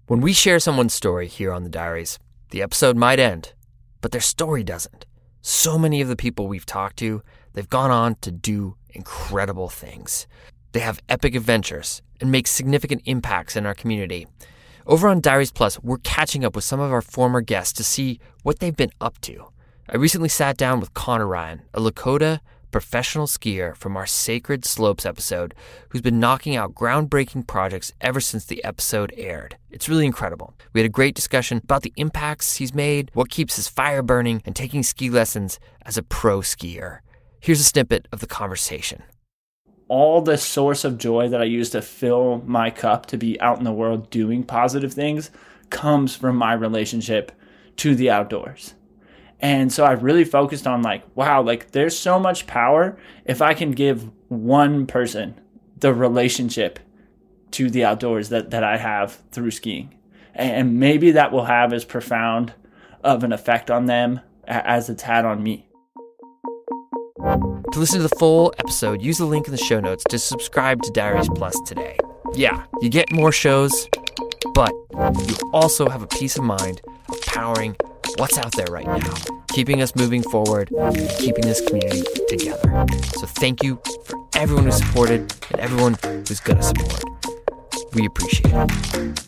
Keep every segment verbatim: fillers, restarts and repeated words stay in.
When we share someone's story here on the Diaries, the episode might end, but their story doesn't. So many of the people we've talked to, they've gone on to do incredible things. They have epic adventures and make significant impacts in our community. Over on Diaries Plus, we're catching up with some of our former guests to see what they've been up to. I recently sat down with Connor Ryan, a Lakota professional skier from our Sacred Slopes episode, who's been knocking out groundbreaking projects ever since the episode aired. It's really incredible. We had a great discussion about the impacts he's made, what keeps his fire burning, and taking ski lessons as a pro skier. Here's a snippet of the conversation. All the source of joy that I use to fill my cup to be out in the world doing positive things comes from my relationship to the outdoors. And so I really focused on like, wow, like there's so much power if I can give one person the relationship to the outdoors that, that I have through skiing. And maybe that will have as profound of an effect on them as it's had on me. To listen to the full episode, use the link in the show notes to subscribe to Diaries Plus today. Yeah, you get more shows, but you also have a peace of mind of powering what's out there right now, keeping us moving forward, keeping this community together. So thank you for everyone who supported and everyone who's going to support. We appreciate it.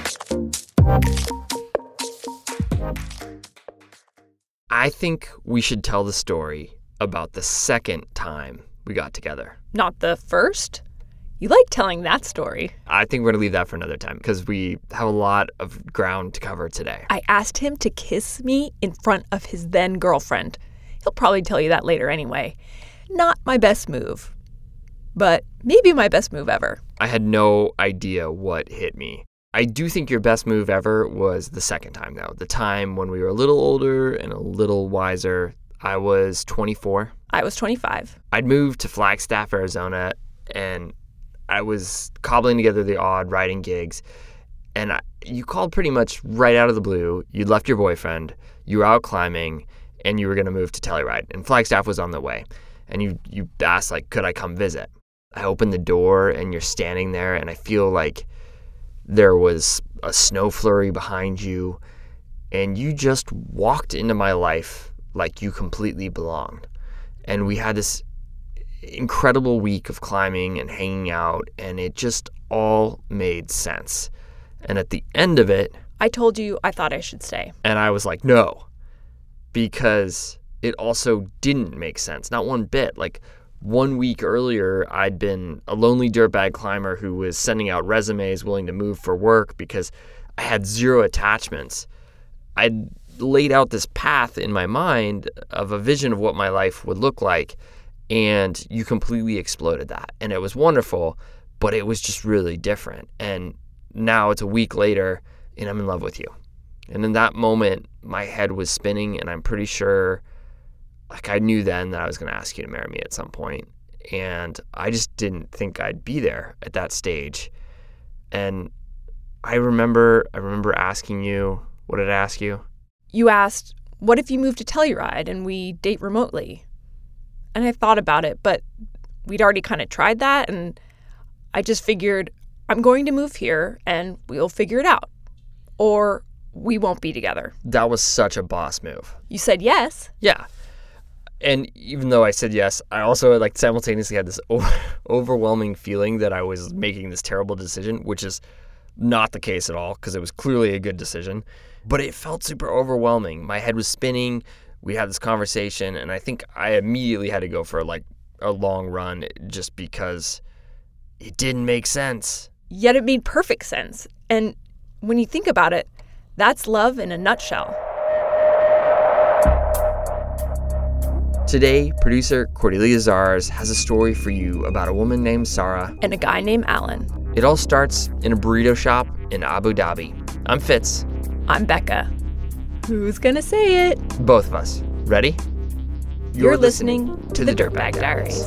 I think we should tell the story about the second time we got together. Not the first? You like telling that story. I think we're going to leave that for another time because we have a lot of ground to cover today. I asked him to kiss me in front of his then girlfriend. He'll probably tell you that later anyway. Not my best move, but maybe my best move ever. I had no idea what hit me. I do think your best move ever was the second time, though. The time when we were a little older and a little wiser. I was twenty-four. I was twenty-five. I'd moved to Flagstaff, Arizona, and I was cobbling together the odd writing gigs, and I, you called pretty much right out of the blue. You'd left your boyfriend, you were out climbing, and you were going to move to Telluride, and Flagstaff was on the way. And you, you asked, like, could I come visit? I opened the door, and you're standing there, and I feel like there was a snow flurry behind you, and you just walked into my life like you completely belonged. And we had this incredible week of climbing and hanging out, and it just all made sense. And at the end of it, I told you I thought I should stay. And I was like, no, because it also didn't make sense, not one bit. Like one week earlier, I'd been a lonely dirtbag climber who was sending out resumes willing to move for work because I had zero attachments. I'd laid out this path in my mind of a vision of what my life would look like, and you completely exploded that. And it was wonderful, but it was just really different. And now it's a week later, and I'm in love with you. And in that moment, my head was spinning, and I'm pretty sure, like I knew then that I was going to ask you to marry me at some point. And I just didn't think I'd be there at that stage. And I remember, I remember asking you, what did I ask you? You asked, what if you moved to Telluride and we date remotely? And I thought about it, but we'd already kind of tried that, and I just figured I'm going to move here and we'll figure it out. Or we won't be together. That was such a boss move. You said yes. Yeah. And even though I said yes, I also like simultaneously had this over- overwhelming feeling that I was making this terrible decision, which is not the case at all because it was clearly a good decision. But it felt super overwhelming. My head was spinning. We had this conversation, and I think I immediately had to go for like a long run just because it didn't make sense. Yet it made perfect sense. And when you think about it, that's love in a nutshell. Today, producer Cordelia Zars has a story for you about a woman named Sarah and a guy named Alan. It all starts in a burrito shop in Abu Dhabi. I'm Fitz. I'm Becca. Who's gonna say it? Both of us. Ready? You're, You're listening, listening to the Dirtbag Diaries.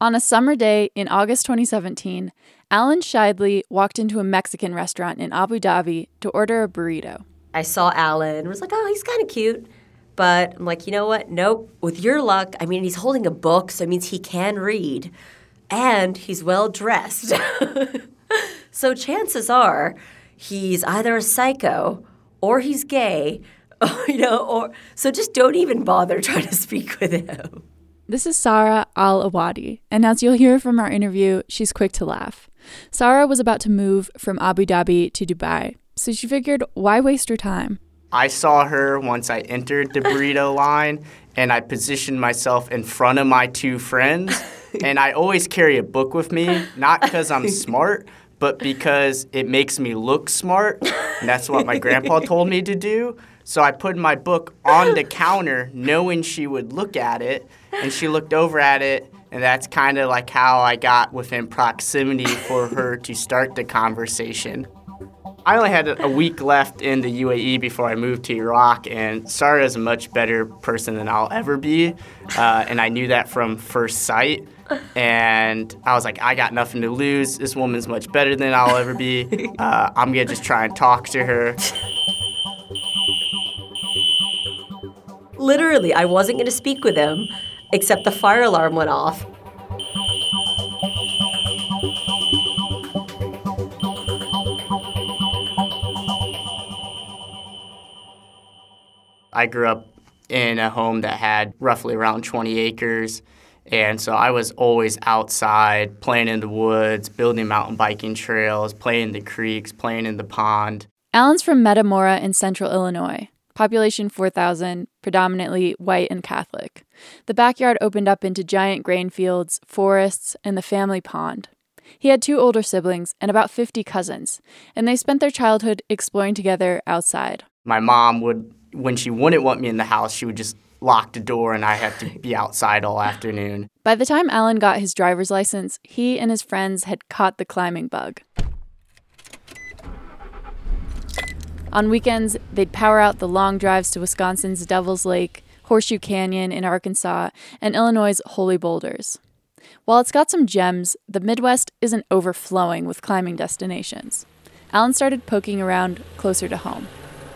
On a summer day in August twenty seventeen, Alan Shidley walked into a Mexican restaurant in Abu Dhabi to order a burrito. I saw Alan and was like, oh, he's kind of cute. But I'm like, you know what? Nope. With your luck, I mean, he's holding a book, so it means he can read. And he's well dressed. So chances are he's either a psycho or he's gay, you know, or so just don't even bother trying to speak with him. This is Sarah Al-Awadi, and as you'll hear from our interview, she's quick to laugh. Sarah was about to move from Abu Dhabi to Dubai, so she figured, why waste her time? I saw her once I entered the burrito line, and I positioned myself in front of my two friends, and I always carry a book with me, not because I'm smart, but because it makes me look smart, and that's what my grandpa told me to do. So I put my book on the counter knowing she would look at it, and she looked over at it, and that's kind of like how I got within proximity for her to start the conversation. I only had a week left in the U A E before I moved to Iraq, and Sarah is a much better person than I'll ever be, uh, and I knew that from first sight. And I was like, I got nothing to lose. This woman's much better than I'll ever be. Uh, I'm going to just try and talk to her. Literally, I wasn't going to speak with him, except the fire alarm went off. I grew up in a home that had roughly around twenty acres, and so I was always outside, playing in the woods, building mountain biking trails, playing in the creeks, playing in the pond. Alan's from Metamora in central Illinois. Population four thousand, predominantly white and Catholic. The backyard opened up into giant grain fields, forests, and the family pond. He had two older siblings and about fifty cousins, and they spent their childhood exploring together outside. My mom would, when she wouldn't want me in the house, she would just lock the door and I had to be outside all afternoon. By the time Alan got his driver's license, he and his friends had caught the climbing bug. On weekends, they'd power out the long drives to Wisconsin's Devil's Lake, Horseshoe Canyon in Arkansas, and Illinois' Holy Boulders. While it's got some gems, the Midwest isn't overflowing with climbing destinations. Alan started poking around closer to home.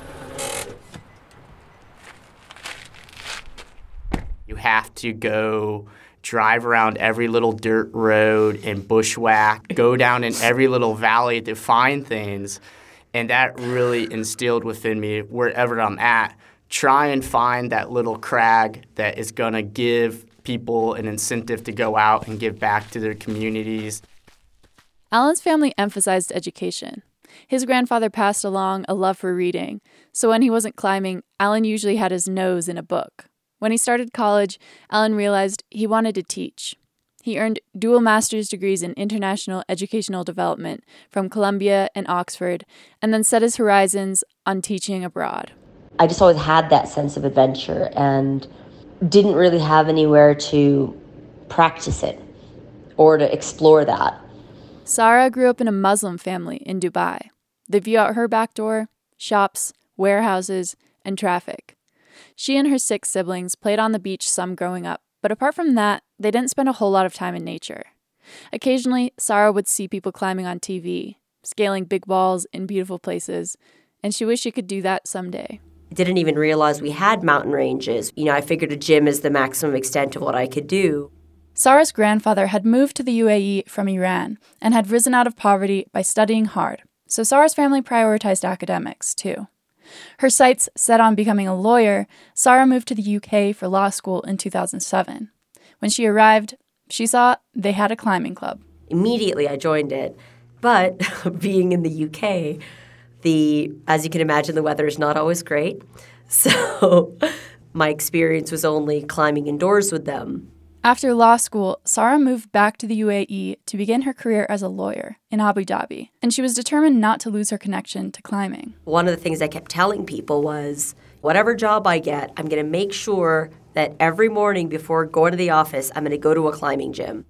You have to go drive around every little dirt road and bushwhack, go down in every little valley to find things. And that really instilled within me, wherever I'm at, try and find that little crag that is going to give people an incentive to go out and give back to their communities. Alan's family emphasized education. His grandfather passed along a love for reading, so when he wasn't climbing, Alan usually had his nose in a book. When he started college, Alan realized he wanted to teach. He earned dual master's degrees in international educational development from Columbia and Oxford, and then set his horizons on teaching abroad. I just always had that sense of adventure and didn't really have anywhere to practice it or to explore that. Sarah grew up in a Muslim family in Dubai. The view out her back door, shops, warehouses, and traffic. She and her six siblings played on the beach some growing up, but apart from that, they didn't spend a whole lot of time in nature. Occasionally, Sarah would see people climbing on T V, scaling big walls in beautiful places, and she wished she could do that someday. I didn't even realize we had mountain ranges. You know, I figured a gym is the maximum extent of what I could do. Sarah's grandfather had moved to the U A E from Iran and had risen out of poverty by studying hard, so Sarah's family prioritized academics, too. Her sights set on becoming a lawyer, Sarah moved to the U K for law school in two thousand seven. When she arrived, she saw they had a climbing club. Immediately I joined it, but being in the U K, the as you can imagine, the weather is not always great. So my experience was only climbing indoors with them. After law school, Sarah moved back to the U A E to begin her career as a lawyer in Abu Dhabi, and she was determined not to lose her connection to climbing. One of the things I kept telling people was, whatever job I get, I'm going to make sure that every morning before going to the office, I'm going to go to a climbing gym.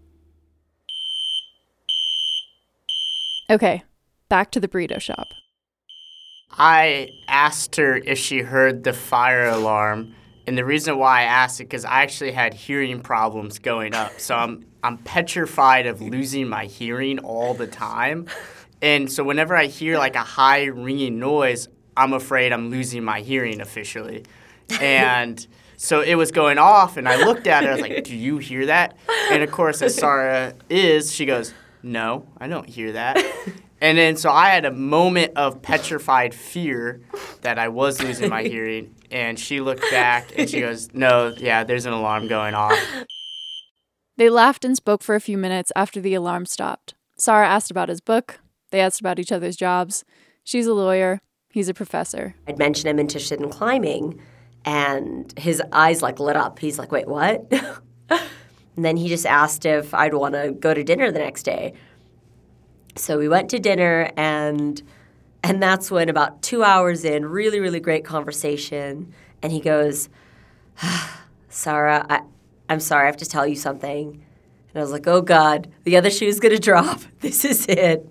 Okay, back to the burrito shop. I asked her if she heard the fire alarm, And the reason why I asked it because I actually had hearing problems going up. So I'm I'm petrified of losing my hearing all the time. And so whenever I hear like a high ringing noise, I'm afraid I'm losing my hearing officially. And so it was going off, and I looked at it. I was like, do you hear that? And, of course, as Sarah is, she goes, no, I don't hear that. And then so I had a moment of petrified fear that I was losing my hearing. And she looked back, and she goes, no, yeah, there's an alarm going off. They laughed and spoke for a few minutes after the alarm stopped. Sarah asked about his book. They asked about each other's jobs. She's a lawyer. He's a professor. I'd mentioned I'm interested in climbing, and his eyes like lit up. He's like, wait, what? And then he just asked if I'd want to go to dinner the next day. So we went to dinner, and and that's when about two hours in, really, really great conversation, and he goes, Sarah, I, I'm sorry, I have to tell you something. And I was like, oh, God, the other shoe's going to drop. This is it.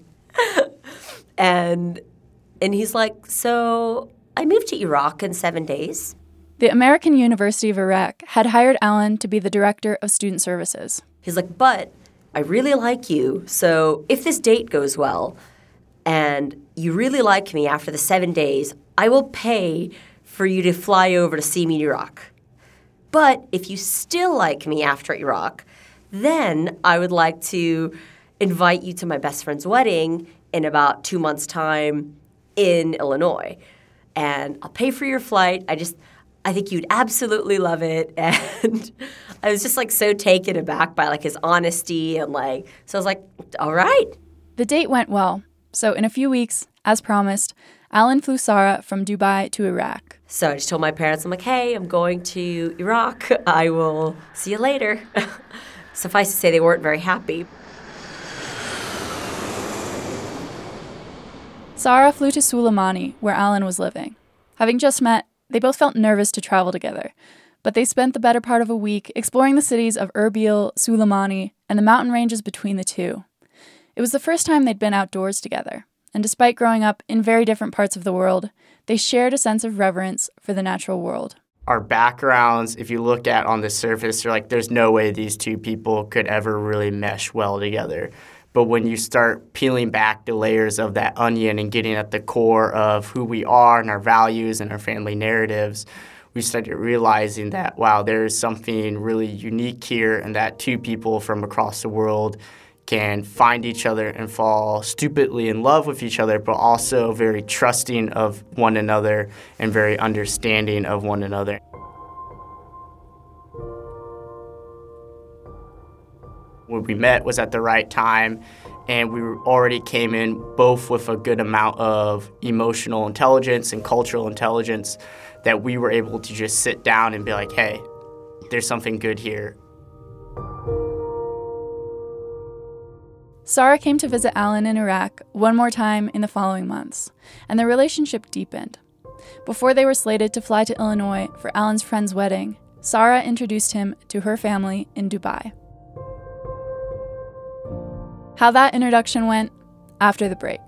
and and he's like, so I moved to Iraq in seven days. The American University of Iraq had hired Alan to be the director of student services. He's like, but I really like you, so if this date goes well and you really like me after the seven days, I will pay for you to fly over to see me in Iraq. But if you still like me after Iraq, then I would like to invite you to my best friend's wedding in about two months' time in Illinois. And I'll pay for your flight. I just... I think you'd absolutely love it. And I was just like so taken aback by like his honesty and like, so I was like, all right. The date went well. So in a few weeks, as promised, Alan flew Sarah from Dubai to Iraq. So I just told my parents, I'm like, hey, I'm going to Iraq. I will see you later. Suffice to say, they weren't very happy. Sarah flew to Suleimani, where Alan was living. Having just met, they both felt nervous to travel together, but they spent the better part of a week exploring the cities of Erbil, Suleimani, and the mountain ranges between the two. It was the first time they'd been outdoors together, and despite growing up in very different parts of the world, they shared a sense of reverence for the natural world. Our backgrounds, if you look at on the surface, you're like, there's no way these two people could ever really mesh well together. But when you start peeling back the layers of that onion and getting at the core of who we are and our values and our family narratives, we started realizing that, wow, there is something really unique here, and that two people from across the world can find each other and fall stupidly in love with each other, but also very trusting of one another and very understanding of one another. When we met was at the right time, and we already came in both with a good amount of emotional intelligence and cultural intelligence that we were able to just sit down and be like, hey, there's something good here. Sarah came to visit Alan in Iraq one more time in the following months, and their relationship deepened. Before they were slated to fly to Illinois for Alan's friend's wedding, Sarah introduced him to her family in Dubai. How that introduction went after the break.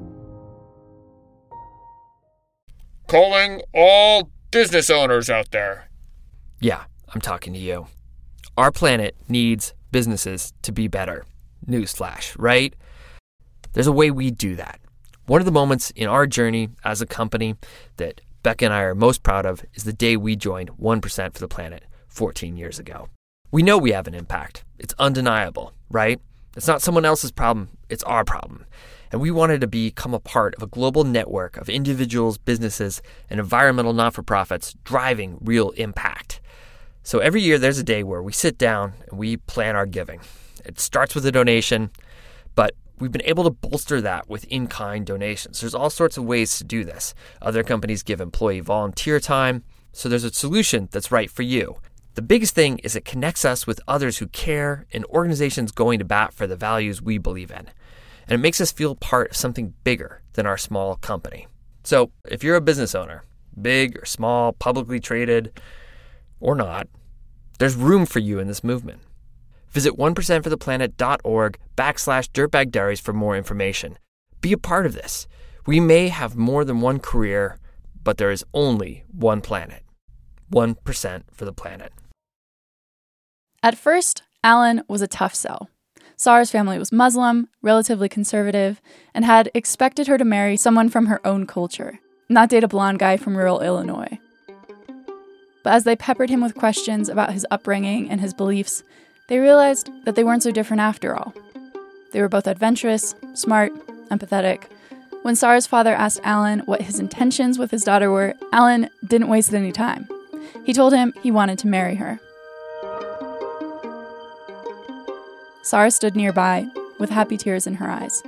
Calling all business owners out there. Yeah, I'm talking to you. Our planet needs businesses to be better. Newsflash, right? There's a way we do that. One of the moments in our journey as a company that Becca and I are most proud of is the day we joined one percent for the Planet fourteen years ago. We know we have an impact. It's undeniable, right? It's not someone else's problem, it's our problem. And we wanted to become a part of a global network of individuals, businesses, and environmental not-for-profits driving real impact. So every year there's a day where we sit down and we plan our giving. It starts with a donation, but we've been able to bolster that with in-kind donations. There's all sorts of ways to do this. Other companies give employee volunteer time, so there's a solution that's right for you. The biggest thing is it connects us with others who care and organizations going to bat for the values we believe in. And it makes us feel part of something bigger than our small company. So if you're a business owner, big or small, publicly traded or not, there's room for you in this movement. Visit one percent for the planet dot org backslash Dirtbag Diaries for more information. Be a part of this. We may have more than one career, but there is only one planet. one percent for the planet. At first, Alan was a tough sell. Sarah's family was Muslim, relatively conservative, and had expected her to marry someone from her own culture, not date a blonde guy from rural Illinois. But as they peppered him with questions about his upbringing and his beliefs, they realized that they weren't so different after all. They were both adventurous, smart, empathetic. When Sarah's father asked Alan what his intentions with his daughter were, Alan didn't waste any time. He told him he wanted to marry her. Sarah stood nearby with happy tears in her eyes.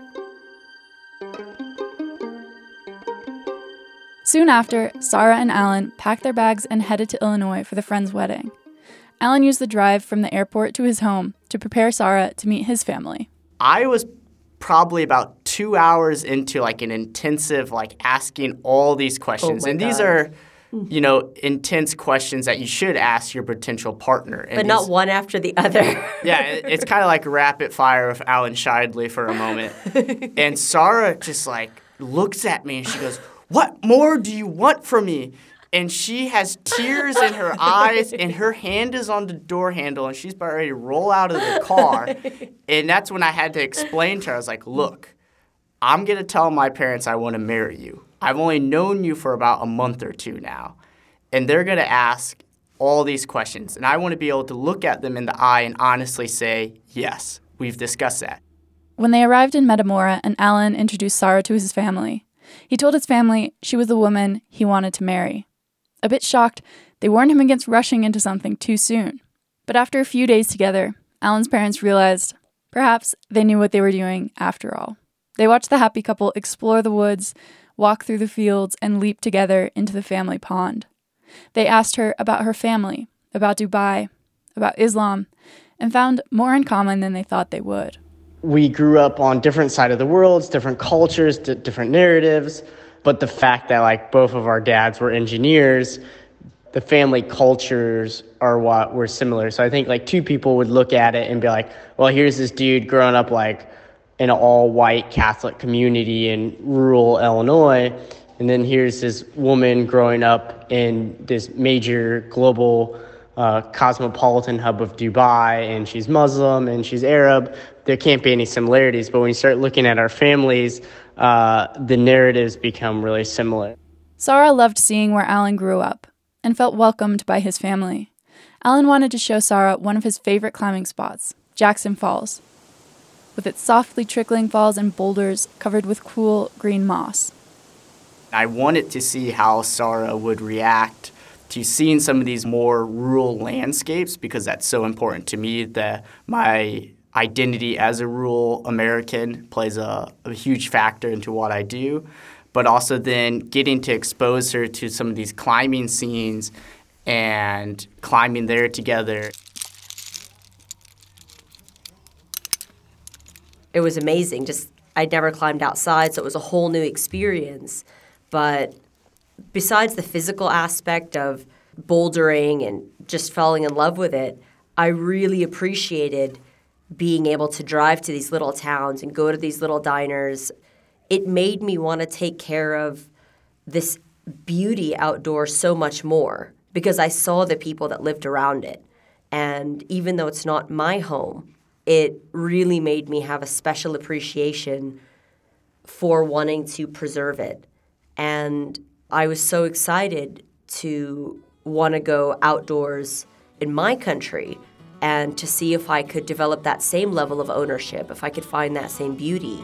Soon after, Sarah and Alan packed their bags and headed to Illinois for the friend's wedding. Alan used the drive from the airport to his home to prepare Sarah to meet his family. I was probably about two hours into like an intensive, like asking all these questions. Oh my and these God. are, you know, intense questions that you should ask your potential partner. And But not these- one after the other. Yeah, it- it's kind of like rapid fire with Alan Shidley for a moment. And Sarah just like looks at me and she goes, "What more do you want from me?" And she has tears in her eyes and her hand is on the door handle and she's about ready to roll out of the car. And that's when I had to explain to her, I was like, "Look, I'm going to tell my parents I want to marry you. I've only known you for about a month or two now. And they're going to ask all these questions. And I want to be able to look at them in the eye and honestly say, yes, we've discussed that." When they arrived in Metamora and Alan introduced Sarah to his family, he told his family she was the woman he wanted to marry. A bit shocked, they warned him against rushing into something too soon. But after a few days together, Alan's parents realized perhaps they knew what they were doing after all. They watched the happy couple explore the woods, walk through the fields, and leap together into the family pond. They asked her about her family, about Dubai, about Islam, and found more in common than they thought they would. We grew up on different sides of the world, different cultures, d- different narratives, but the fact that like both of our dads were engineers, the family cultures are what were similar. So I think like two people would look at it and be like, well, here's this dude growing up like in an all-white Catholic community in rural Illinois, and then here's this woman growing up in this major global uh, cosmopolitan hub of Dubai, and she's Muslim and she's Arab. There can't be any similarities, but when you start looking at our families, uh, the narratives become really similar. Sarah loved seeing where Alan grew up and felt welcomed by his family. Alan wanted to show Sarah one of his favorite climbing spots, Jackson Falls, with its softly trickling falls and boulders covered with cool green moss. I wanted to see how Sarah would react to seeing some of these more rural landscapes because that's so important to me that my identity as a rural American plays a, a huge factor into what I do, but also then getting to expose her to some of these climbing scenes and climbing there together. It was amazing. Just I'd never climbed outside, so it was a whole new experience. But besides the physical aspect of bouldering and just falling in love with it, I really appreciated being able to drive to these little towns and go to these little diners. It made me want to take care of this beauty outdoors so much more because I saw the people that lived around it. And even though it's not my home, it really made me have a special appreciation for wanting to preserve it. And I was so excited to want to go outdoors in my country and to see if I could develop that same level of ownership, if I could find that same beauty.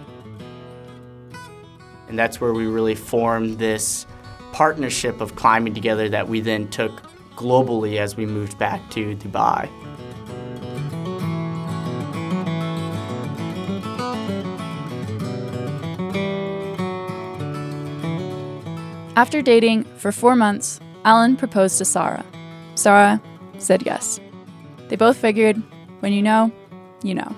And that's where we really formed this partnership of climbing together that we then took globally as we moved back to Dubai. After dating for four months, Alan proposed to Sarah. Sarah said yes. They both figured, when you know, you know.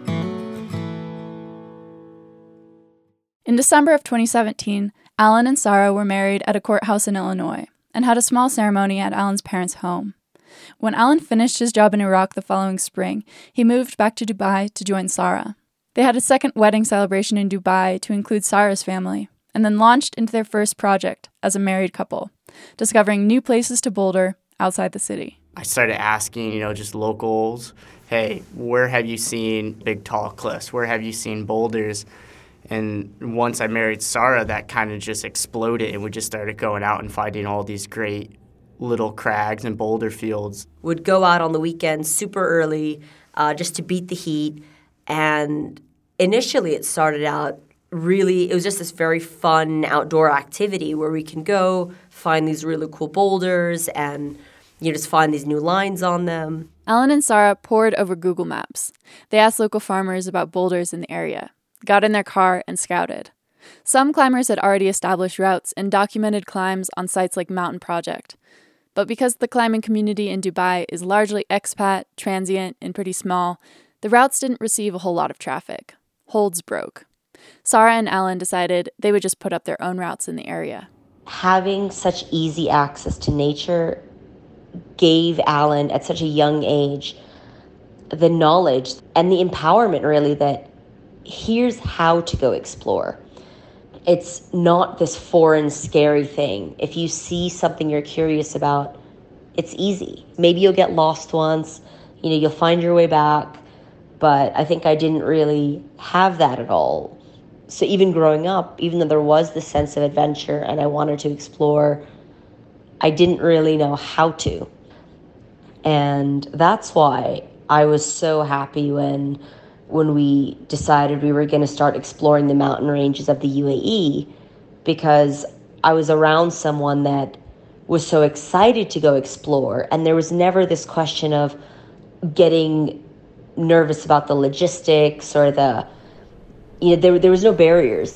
In December of twenty seventeen, Alan and Sarah were married at a courthouse in Illinois and had a small ceremony at Alan's parents' home. When Alan finished his job in Iraq the following spring, he moved back to Dubai to join Sarah. They had a second wedding celebration in Dubai to include Sarah's family, and then launched into their first project as a married couple, discovering new places to boulder outside the city. I started asking, you know, just locals, hey, where have you seen big tall cliffs? Where have you seen boulders? And once I married Sarah, that kind of just exploded, and we just started going out and finding all these great little crags and boulder fields. Would go out on the weekends super early uh, just to beat the heat. And initially it started out really, it was just this very fun outdoor activity where we can go find these really cool boulders and you just find these new lines on them. Alan and Sarah pored over Google Maps. They asked local farmers about boulders in the area, got in their car, and scouted. Some climbers had already established routes and documented climbs on sites like Mountain Project. But because the climbing community in Dubai is largely expat, transient, and pretty small, the routes didn't receive a whole lot of traffic. Holds broke. Sarah and Alan decided they would just put up their own routes in the area. Having such easy access to nature gave Alan, at such a young age, the knowledge and the empowerment, really, that here's how to go explore. It's not this foreign, scary thing. If you see something you're curious about, it's easy. Maybe you'll get lost once, you know, you'll find your way back, but I think I didn't really have that at all. So even growing up, even though there was this sense of adventure and I wanted to explore, I didn't really know how to. And that's why I was so happy when when we decided we were going to start exploring the mountain ranges of the U A E, because I was around someone that was so excited to go explore, and there was never this question of getting nervous about the logistics or the, you know, there, there was no barriers.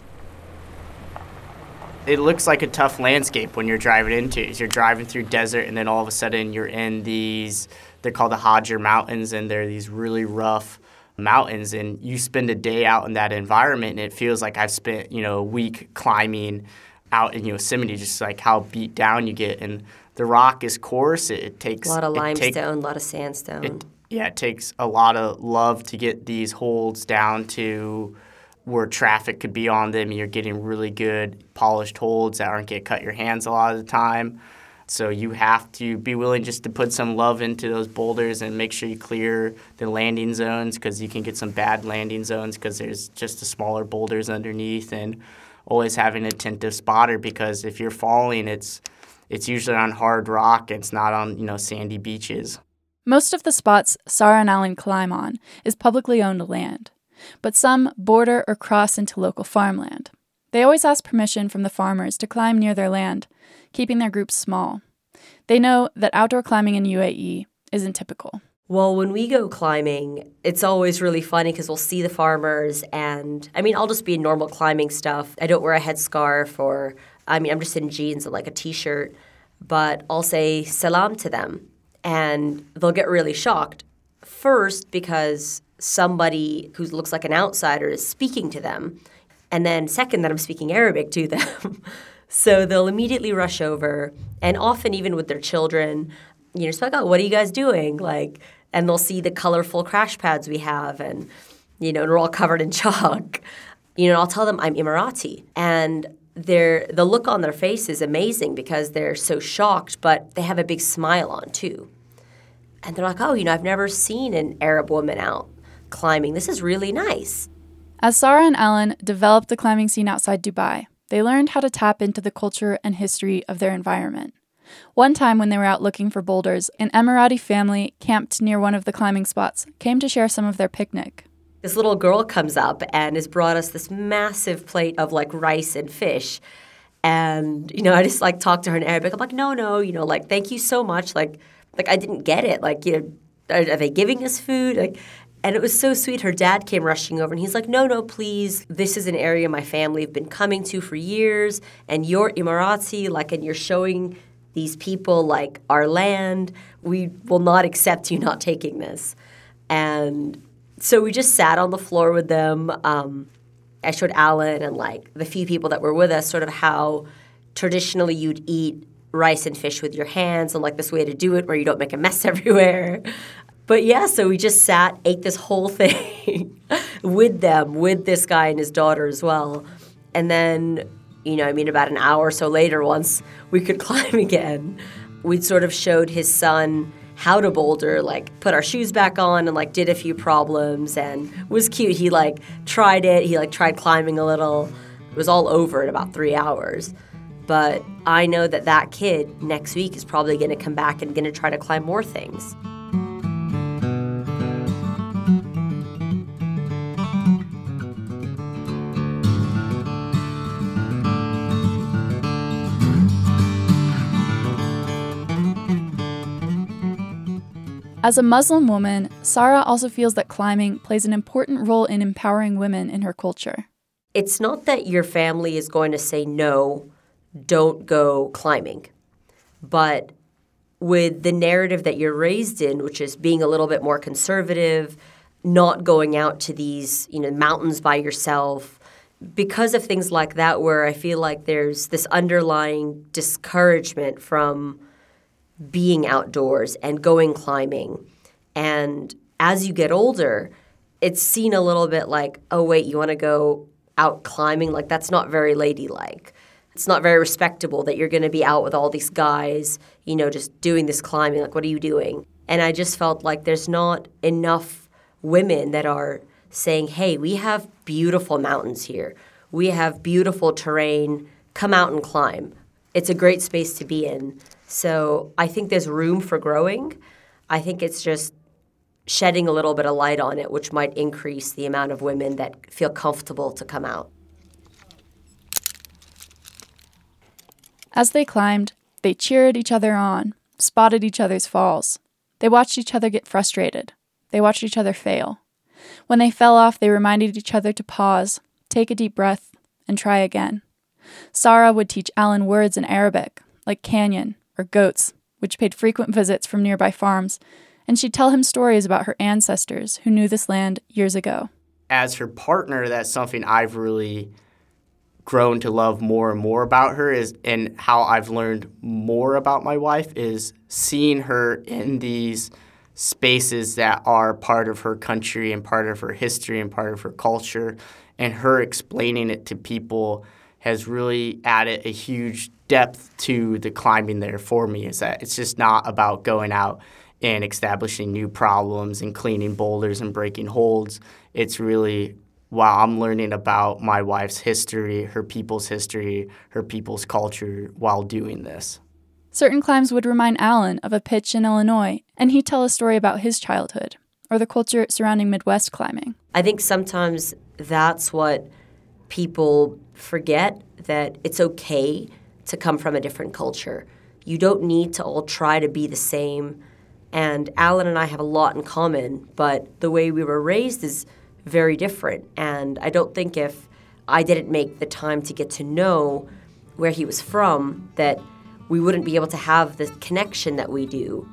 It looks like a tough landscape when you're driving into it. You're driving through desert, and then all of a sudden you're in these, they're called the Hajar Mountains, and they're these really rough mountains, and you spend a day out in that environment, and it feels like I've spent, you know, a week climbing out in Yosemite, just like how beat down you get. And the rock is coarse. It, it takes a lot of limestone, take, a lot of sandstone. It, yeah, it takes a lot of love to get these holds down to where traffic could be on them, and you're getting really good polished holds that aren't going to cut your hands a lot of the time. So you have to be willing just to put some love into those boulders and make sure you clear the landing zones, because you can get some bad landing zones because there's just the smaller boulders underneath, and always having an attentive spotter, because if you're falling, it's it's usually on hard rock. It's not on, you know, sandy beaches. Most of the spots Sarah and Alan climb on is publicly owned land, but some border or cross into local farmland. They always ask permission from the farmers to climb near their land, keeping their groups small. They know that outdoor climbing in U A E isn't typical. Well, when we go climbing, it's always really funny because we'll see the farmers, and I mean, I'll just be in normal climbing stuff. I don't wear a headscarf, or I mean, I'm just in jeans and like a t-shirt, but I'll say salam to them, and they'll get really shocked. First, because somebody who looks like an outsider is speaking to them, and then second, that I'm speaking Arabic to them. So they'll immediately rush over, and often even with their children, you know, just like, oh, what are you guys doing? Like, and they'll see the colorful crash pads we have, and, you know, and we're all covered in chalk. You know, I'll tell them I'm Emirati, and their the look on their face is amazing because they're so shocked, but they have a big smile on too. And they're like, oh, you know, I've never seen an Arab woman out climbing. This is really nice. As Sarah and Alan developed the climbing scene outside Dubai, they learned how to tap into the culture and history of their environment. One time when they were out looking for boulders, an Emirati family camped near one of the climbing spots came to share some of their picnic. This little girl comes up and has brought us this massive plate of like rice and fish. And, you know, I just like talked to her in Arabic. I'm like, no, no, you know, like, thank you so much. Like, like I didn't get it. Like, you know, are, are they giving us food? Like, and it was so sweet. Her dad came rushing over, and he's like, no, no, please. This is an area my family have been coming to for years, and you're Emirati, like, and you're showing these people, like, our land. We will not accept you not taking this. And so we just sat on the floor with them. Um, I showed Alan and, like, the few people that were with us sort of how traditionally you'd eat rice and fish with your hands, and, like, this way to do it where you don't make a mess everywhere. But yeah, so we just sat, ate this whole thing with them, with this guy and his daughter as well. And then you know, I mean, about an hour or so later, once we could climb again, we sort of showed his son how to boulder, like put our shoes back on and like did a few problems, and it was cute. He like tried it. He like tried climbing a little. It was all over in about three hours. But I know that that kid next week is probably going to come back and going to try to climb more things. As a Muslim woman, Sarah also feels that climbing plays an important role in empowering women in her culture. It's not that your family is going to say, no, don't go climbing. But with the narrative that you're raised in, which is being a little bit more conservative, not going out to these, you know, mountains by yourself, because of things like that, where I feel like there's this underlying discouragement from being outdoors and going climbing. And as you get older, it's seen a little bit like, oh, wait, you want to go out climbing? Like, that's not very ladylike. It's not very respectable that you're going to be out with all these guys, you know, just doing this climbing. Like, what are you doing? And I just felt like there's not enough women that are saying, hey, we have beautiful mountains here. We have beautiful terrain. Come out and climb. It's a great space to be in. So I think there's room for growing. I think it's just shedding a little bit of light on it, which might increase the amount of women that feel comfortable to come out. As they climbed, they cheered each other on, spotted each other's falls. They watched each other get frustrated. They watched each other fail. When they fell off, they reminded each other to pause, take a deep breath, and try again. Sarah would teach Alan words in Arabic, like canyon or goats, which paid frequent visits from nearby farms, and she'd tell him stories about her ancestors who knew this land years ago. As her partner, that's something I've really grown to love more and more about her, is and how I've learned more about my wife is seeing her in these spaces that are part of her country and part of her history and part of her culture, and her explaining it to people has really added a huge depth to the climbing there for me. Is that it's just not about going out and establishing new problems and cleaning boulders and breaking holds. It's really, wow, I'm learning about my wife's history, her people's history, her people's culture while doing this. Certain climbs would remind Alan of a pitch in Illinois, and he'd tell a story about his childhood or the culture surrounding Midwest climbing. I think sometimes that's what people forget, that it's okay to come from a different culture. You don't need to all try to be the same. And Alan and I have a lot in common, but the way we were raised is very different. And I don't think if I didn't make the time to get to know where he was from, that we wouldn't be able to have the connection that we do.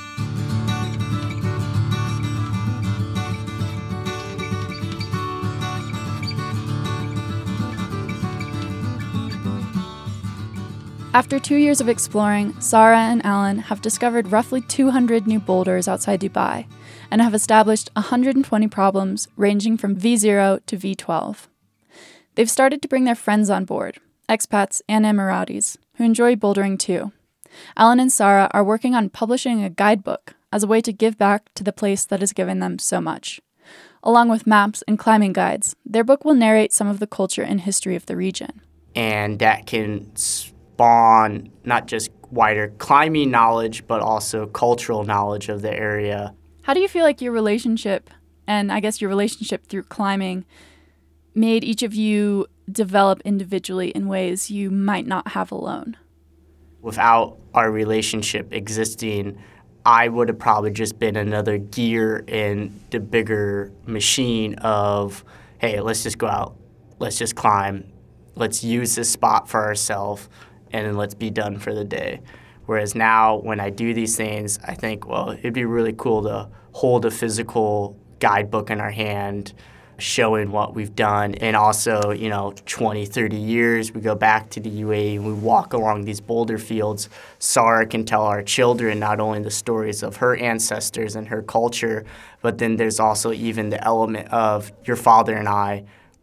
After two years of exploring, Sarah and Alan have discovered roughly two hundred new boulders outside Dubai and have established one hundred twenty problems ranging from V zero to V twelve. They've started to bring their friends on board, expats and Emiratis, who enjoy bouldering too. Alan and Sarah are working on publishing a guidebook as a way to give back to the place that has given them so much. Along with maps and climbing guides, their book will narrate some of the culture and history of the region. And that can spawn not just wider climbing knowledge, but also cultural knowledge of the area. How do you feel like your relationship, and I guess your relationship through climbing, made each of you develop individually in ways you might not have alone? Without our relationship existing, I would have probably just been another gear in the bigger machine of, hey, let's just go out, let's just climb, let's use this spot for ourselves, and then let's be done for the day. Whereas now, when I do these things, I think, well, it'd be really cool to hold a physical guidebook in our hand, showing what we've done. And also, you know, twenty, thirty years, we go back to the U A E and we walk along these boulder fields. Sarah can tell our children not only the stories of her ancestors and her culture, but then there's also even the element of your father and I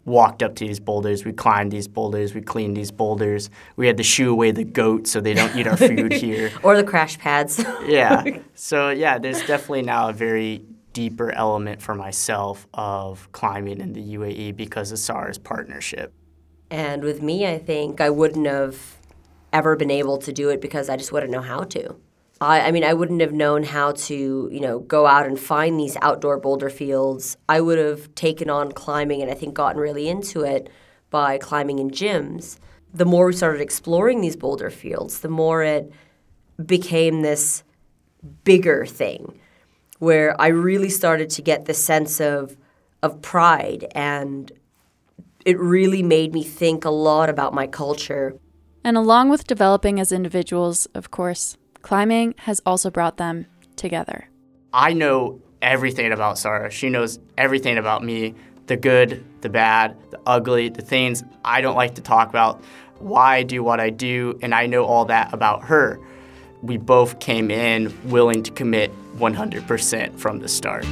walked up to these boulders. We climbed these boulders. We cleaned these boulders. We had to shoo away the goats so they don't eat our food here. Or the crash pads. Yeah. So, yeah, there's definitely now a very deeper element for myself of climbing in the U A E because of Sarah's partnership. And with me, I think I wouldn't have ever been able to do it because I just wouldn't know how to. I, I mean, I wouldn't have known how to, you know, go out and find these outdoor boulder fields. I would have taken on climbing and I think gotten really into it by climbing in gyms. The more we started exploring these boulder fields, the more it became this bigger thing where I really started to get the sense of of pride, and it really made me think a lot about my culture. And along with developing as individuals, of course, climbing has also brought them together. I know everything about Sarah. She knows everything about me, the good, the bad, the ugly, the things I don't like to talk about, why I do what I do, and I know all that about her. We both came in willing to commit one hundred percent from the start.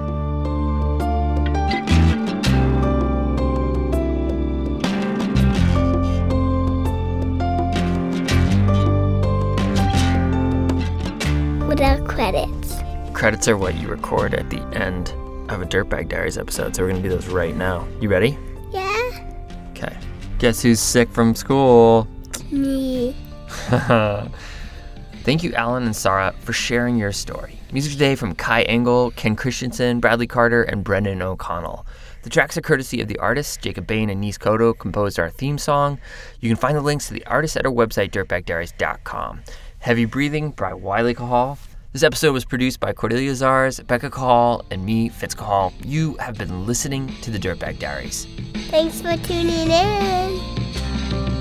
Without credits. Credits are what you record at the end of a Dirtbag Diaries episode, so we're going to do those right now. You ready? Yeah. Okay. Guess who's sick from school? Me. Thank you, Alan and Sarah, for sharing your story. Music today from Kai Engel, Ken Christensen, Bradley Carter, and Brendan O'Connell. The tracks are courtesy of the artists. Jacob Bain and Nis Cotto composed our theme song. You can find the links to the artists at our website, dirtbag diaries dot com. Heavy Breathing by Wiley Cahal. This episode was produced by Cordelia Zars, Becca Cahal, and me, Fitz Cahal. You have been listening to the Dirtbag Diaries. Thanks for tuning in.